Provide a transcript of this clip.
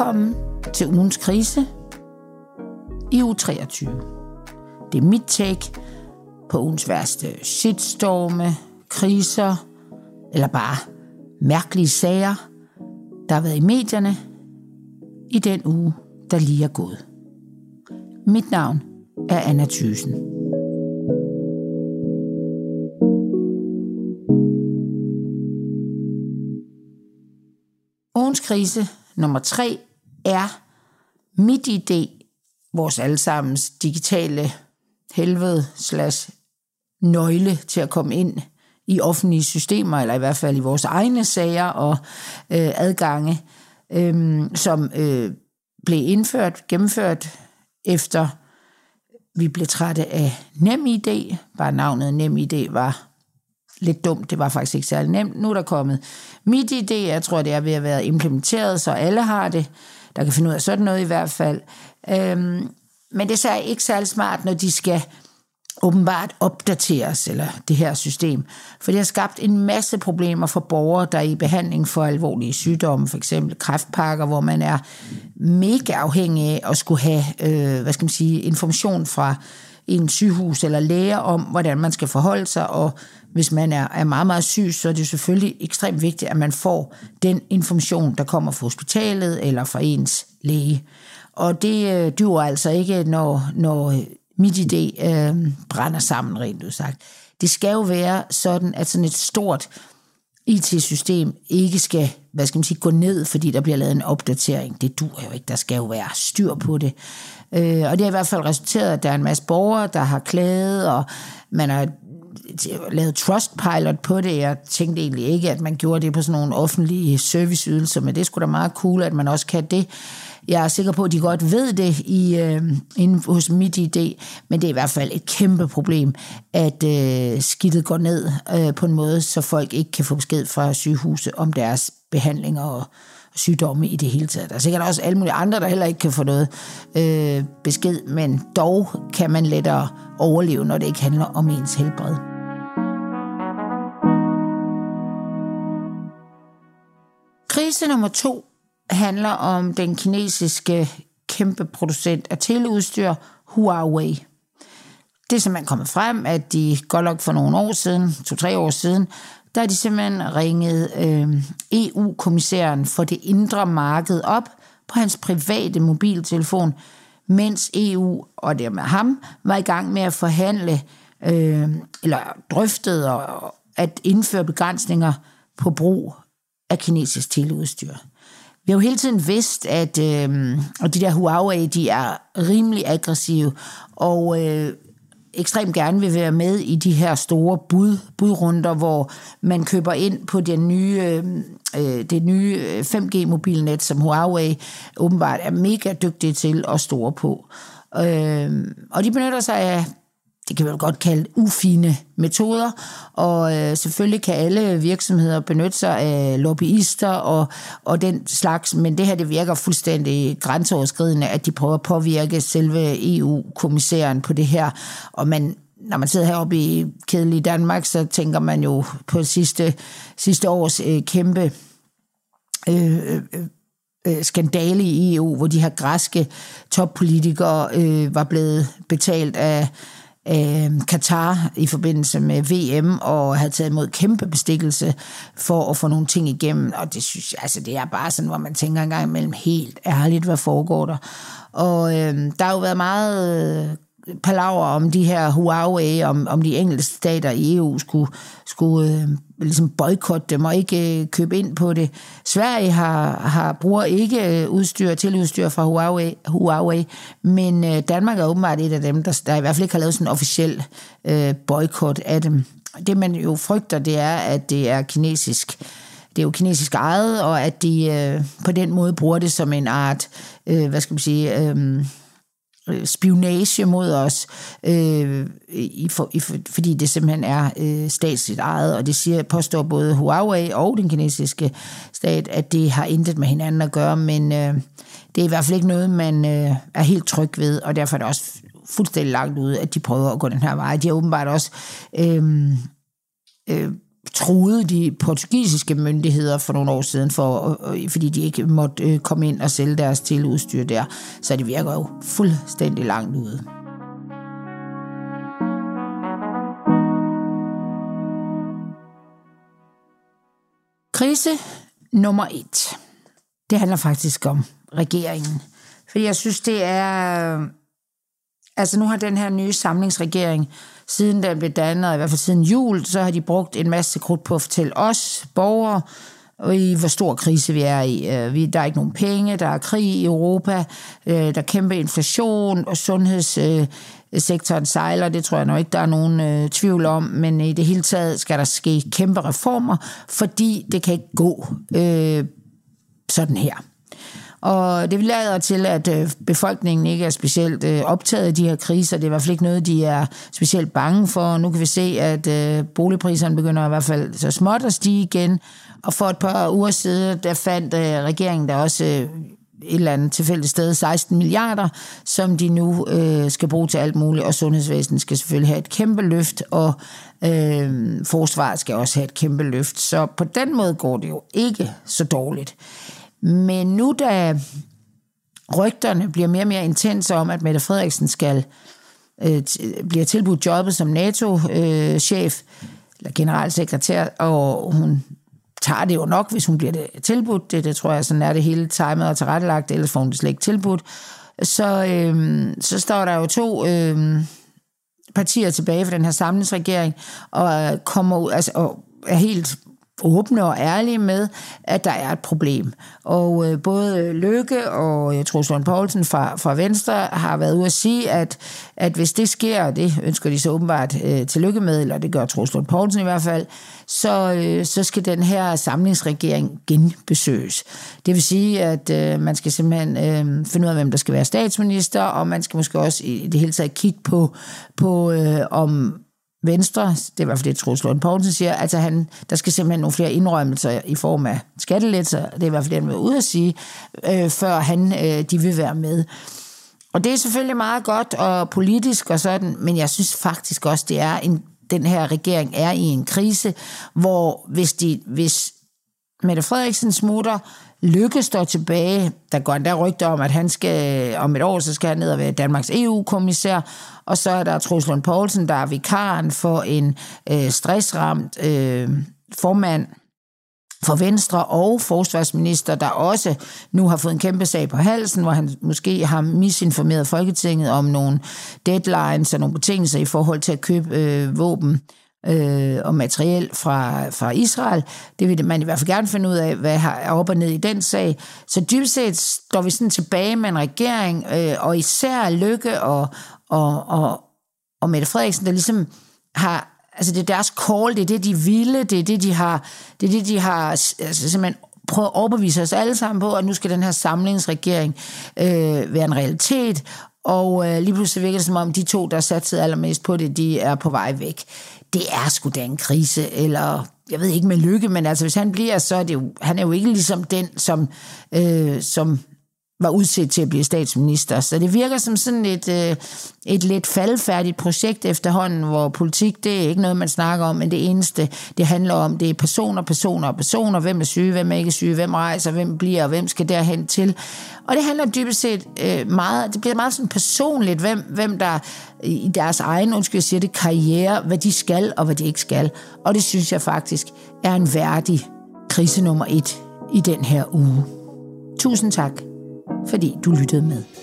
Velkommen til ugens krise i uge 23. Det er mit take på ugens værste shitstorme, kriser eller bare mærkelige sager, der har været i medierne i den uge, der lige er gået. Mit navn er Anna Thyssen. Ugens krise nummer 3 er MitID, vores allesammens digitale helvede / nøgle til at komme ind i offentlige systemer, eller i hvert fald i vores egne sager og adgange, som blev gennemført efter vi blev trætte af NemID. Bare navnet NemID var lidt dumt, det var faktisk ikke særlig nemt. Nu er der kommet MitID, jeg tror, det er ved at være implementeret, så alle har det. Der kan finde ud af sådan noget i hvert fald. Men det er ikke særlig smart, når de skal åbenbart opdateres, eller det her system. For det har skabt en masse problemer for borgere, der er i behandling for alvorlige sygdomme, for eksempel kræftpakker, hvor man er mega afhængig af at skulle have information fra en sygehus eller læger om, hvordan man skal forholde sig, og hvis man er meget, meget syg, så er det selvfølgelig ekstremt vigtigt, at man får den information, der kommer fra hospitalet eller fra ens læge. Og det duer altså ikke, når MitID brænder sammen, rent udsagt. Det skal jo være sådan, at sådan et stort IT-system ikke skal, gå ned, fordi der bliver lavet en opdatering. Det duer jo ikke, der skal jo være styr på det. Og det har i hvert fald resulteret, at der er en masse borgere, der har klaget, og man har lavet Trustpilot på det. Jeg tænkte egentlig ikke, at man gjorde det på sådan nogle offentlige serviceydelser, men det skulle da meget cool, at man også kan det. Jeg er sikker på, at de godt ved det inde hos MitID, men det er i hvert fald et kæmpe problem, at skidtet går ned på en måde, så folk ikke kan få besked fra sygehuse om deres behandlinger og sygdomme i det hele taget. Der er sikkert også alle mulige andre, der heller ikke kan få noget besked, men dog kan man lettere overleve, når det ikke handler om ens helbred. Krise nummer 2 handler om den kinesiske kæmpe producent af teleudstyr, Huawei. Det er simpelthen kommet frem, at de godt nok for nogle år siden, 2-3 år siden, der er de simpelthen ringet EU-kommissæren for det indre marked op på hans private mobiltelefon, mens EU og dermed ham var i gang med at forhandle eller drøftede at indføre begrænsninger på brug af kinesisk teleudstyr. Vi har jo hele tiden vidst, at de der Huawei, de er rimelig aggressive og ekstremt gerne vil være med i de her store budrunder, hvor man køber ind på det nye 5G-mobilnet, som Huawei åbenbart er mega dygtige til at store på. Og de benytter sig af, det kan man godt kalde ufine metoder, og selvfølgelig kan alle virksomheder benytte sig af lobbyister og den slags, men det her, det virker fuldstændig grænseoverskridende, at de prøver at påvirke selve EU-kommissæren på det her, og når man sidder heroppe i kedelige Danmark, så tænker man jo på sidste års kæmpe skandale i EU, hvor de her græske toppolitikere var blevet betalt af Katar i forbindelse med VM og havde taget imod kæmpe bestikkelse for at få nogle ting igennem, og det synes jeg, altså det er bare sådan, hvor man tænker en gang imellem helt ærligt, hvad foregår der. Og der har jo været meget palaver om de her Huawei, om de enkelte stater i EU skulle ligesom boykotte dem og ikke købe ind på det. Sverige bruger ikke teleudstyr fra Huawei, men Danmark er åbenbart et af dem, der i hvert fald ikke har lavet sådan en officiel boykot af dem. Det man jo frygter, det er, at det er kinesisk. Det er jo kinesisk ejet, og at de på den måde bruger det som en art, spionage mod os, fordi det simpelthen er statsligt ejet, og det påstår både Huawei og den kinesiske stat, at det har intet med hinanden at gøre, men det er i hvert fald ikke noget, man er helt tryg ved, og derfor er det også fuldstændig langt ude, at de prøver at gå den her vej. De har åbenbart også truede de portugisiske myndigheder for nogle år siden, fordi de ikke måtte komme ind og sælge deres teleudstyr der. Så det virker jo fuldstændig langt ude. Krise nummer 1. Det handler faktisk om regeringen. Fordi jeg synes, det er... Altså nu har den her nye samlingsregering, siden den blev dannet, og i hvert fald siden jul, så har de brugt en masse krudt på at fortælle os borgere, i hvor stor krise vi er i. Der er ikke nogen penge, der er krig i Europa, der er kæmpe inflation, og sundhedssektoren sejler, det tror jeg nok ikke, der er nogen tvivl om, men i det hele taget skal der ske kæmpe reformer, fordi det kan ikke gå sådan her. Og det lader til, at befolkningen ikke er specielt optaget af de her kriser. Det er i hvert fald ikke noget, de er specielt bange for. Nu kan vi se, at boligpriserne begynder i hvert fald så småt at stige igen. Og for et par uger siden, der fandt regeringen der også et eller andet tilfældigt sted 16 milliarder, som de nu skal bruge til alt muligt. Og sundhedsvæsenet skal selvfølgelig have et kæmpe løft, og forsvaret skal også have et kæmpe løft. Så på den måde går det jo ikke så dårligt. Men nu da rygterne bliver mere og mere intense om, at Mette Frederiksen bliver tilbudt jobbet som NATO-chef eller generalsekretær, og hun tager det jo nok, hvis hun bliver det tilbudt. Det tror jeg, sådan er det hele timet og tilrettelagt, ellers får hun det slet ikke tilbudt. Så står der jo 2 partier tilbage for den her samlingsregering, og kommer ud, altså, og er helt åbne og ærlige med, at der er et problem. Og både Løkke og Troels Lund Poulsen fra Venstre har været ude at sige, at hvis det sker, og det ønsker de så åbenbart tillykke med, eller det gør Troels Lund Poulsen i hvert fald, så skal den her samlingsregering genbesøges. Det vil sige, at man skal simpelthen finde ud af, hvem der skal være statsminister, og man skal måske også i det hele taget kigge på om Venstre, det er i hvert fald det, Troels Lund Poulsen siger, altså der skal simpelthen nogle flere indrømmelser i form af skattelettelser, det er i hvert fald det, han vil ud at sige, før de vil være med. Og det er selvfølgelig meget godt og politisk og sådan, men jeg synes faktisk også, det er den her regering er i en krise, hvor hvis Mette Frederiksen smutter, Løkke står tilbage. Der går endda rygter om, at han skal om et år, så skal han ned og være Danmarks EU-kommissær. Og så er der Troels Lund Poulsen, der er vikaren for en stressramt formand for Venstre og forsvarsminister, der også nu har fået en kæmpe sag på halsen, hvor han måske har misinformeret Folketinget om nogle deadlines og nogle betingelser i forhold til at købe våben og materiel fra Israel. Det vil man i hvert fald gerne finde ud af, hvad er op og ned i den sag. Så dybest set står vi sådan tilbage med en regering, og især Løkke og Mette Frederiksen, der ligesom har, altså det er deres call, det er det, de ville, det er det, de har altså simpelthen prøvet at overbevise os alle sammen på, at nu skal den her samlingsregering være en realitet, og lige pludselig virker det som om, de 2, der satsede allermest på det, de er på vej væk. Det er sgu da en krise, eller jeg ved ikke med Løkke, men altså hvis han bliver, så er det jo, han er jo ikke ligesom den, som var udset til at blive statsminister. Så det virker som sådan et lidt faldfærdigt projekt efterhånden, hvor politik, det er ikke noget, man snakker om, men det eneste, det handler om, det er personer, hvem er syge, hvem er ikke syge, hvem rejser, hvem bliver, og hvem skal derhen til. Og det handler dybest set meget, det bliver meget sådan personligt, hvem der i deres egen, karriere, hvad de skal og hvad de ikke skal. Og det synes jeg faktisk er en værdig krise nummer 1 i den her uge. Tusind tak, fordi du lyttede med.